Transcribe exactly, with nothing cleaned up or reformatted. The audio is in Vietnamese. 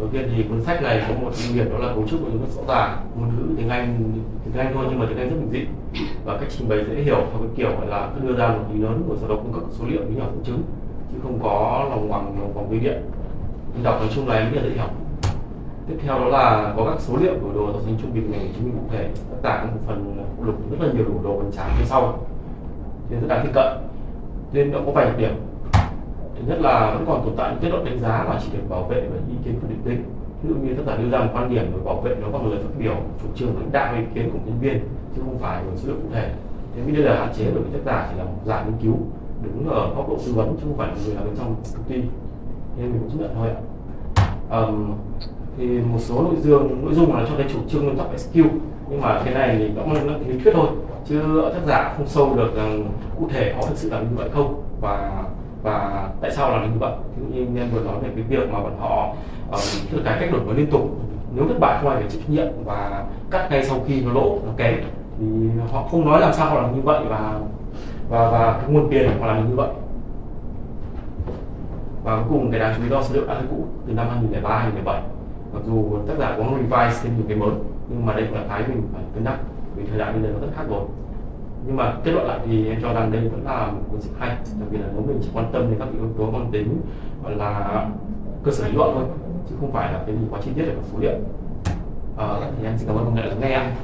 Đầu tiên thì cuốn sách này có một ưu điểm đó là cấu trúc của nó rất rõ ràng, ngôn ngữ tiếng Anh tiếng Anh thôi nhưng mà tiếng Anh rất bình dị và cách trình bày dễ hiểu theo cái kiểu gọi là cứ đưa ra một ý lớn rồi sau đó cung cấp số liệu với nhỏ dẫn chứng chứ không có lòng ngoằng lòng vòng dây điện. Mình đọc nói chung là em nghĩ là dễ hiểu. Tiếp theo đó là có các số liệu biểu đồ tạo thành trung bình ngành chứng minh cụ thể, tất cả các phần phụ lục rất là nhiều biểu đồ hoành tráng phía sau nên rất đáng tiếp cận. Nên nó có vài đặc điểm. Thứ nhất là vẫn còn tồn tại những kết luận đánh giá và chỉ được bảo vệ bởi ý kiến của định tính. Ví dụ như tác giả đưa ra một quan điểm rồi bảo vệ nó bằng lời phát biểu, chủ trương lãnh đạo ý kiến của nhân viên chứ không phải bằng số liệu cụ thể. Thế vì đây là hạn chế bởi vì tác giả chỉ là một dạng nghiên cứu đứng ở góc độ tư vấn chứ không phải là người làm bên trong công ty nên mình cũng chấp nhận thôi ạ. Um, thì một số nội dung nội dung là cho cái chủ trương nguyên tắc ét quy nhưng mà cái này thì nó mang tính lý thuyết thôi chứ tác giả không sâu được rằng cụ thể họ thực sự làm như vậy không và và tại sao làm như vậy. Ví dụ như em vừa nói về cái việc mà bọn họ uh, cải cách đổi mới liên tục, nếu thất bại không ai phải chịu trách nhiệm và cắt ngay sau khi nó lỗ nó kém thì họ không nói làm sao họ làm như vậy và và và cái nguồn tiền họ làm như vậy. Và cuối cùng cái đáng chú ý đó số liệu đã hơi cũ từ năm hai nghìn lẻ ba hai nghìn lẻ bảy, mặc dù tác giả có revise thêm nhiều cái mới nhưng mà đây cũng là cái mình phải cân nhắc vì thời đại bây giờ nó rất khác rồi. Nhưng mà kết luận lại thì em cho rằng đây vẫn là một cuốn sách hay, đặc biệt là nếu mình chỉ quan tâm đến các yếu tố mang tính gọi là cơ sở lý luận thôi chứ không phải là cái gì quá chi tiết về mặt số liệu. À, thì em xin cảm ơn mọi người đã lắng nghe.